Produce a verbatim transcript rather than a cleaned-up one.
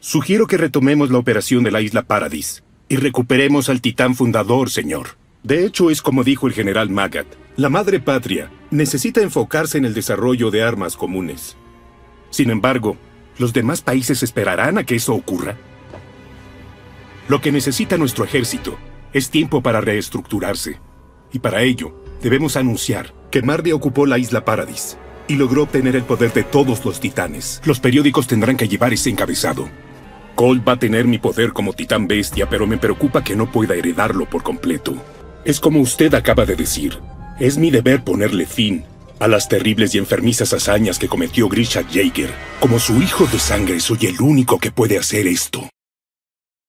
Sugiero que retomemos la operación de la isla Paradis y recuperemos al titán fundador, señor. De hecho, es como dijo el general Magat. La madre patria necesita enfocarse en el desarrollo de armas comunes. Sin embargo, ¿los demás países esperarán a que eso ocurra? Lo que necesita nuestro ejército es tiempo para reestructurarse. Y para ello, debemos anunciar que Mardia ocupó la isla Paradis y logró obtener el poder de todos los titanes. Los periódicos tendrán que llevar ese encabezado. Colt va a tener mi poder como titán bestia, pero me preocupa que no pueda heredarlo por completo. Es como usted acaba de decir. Es mi deber ponerle fin a las terribles y enfermizas hazañas que cometió Grisha Jaeger. Como su hijo de sangre, soy el único que puede hacer esto.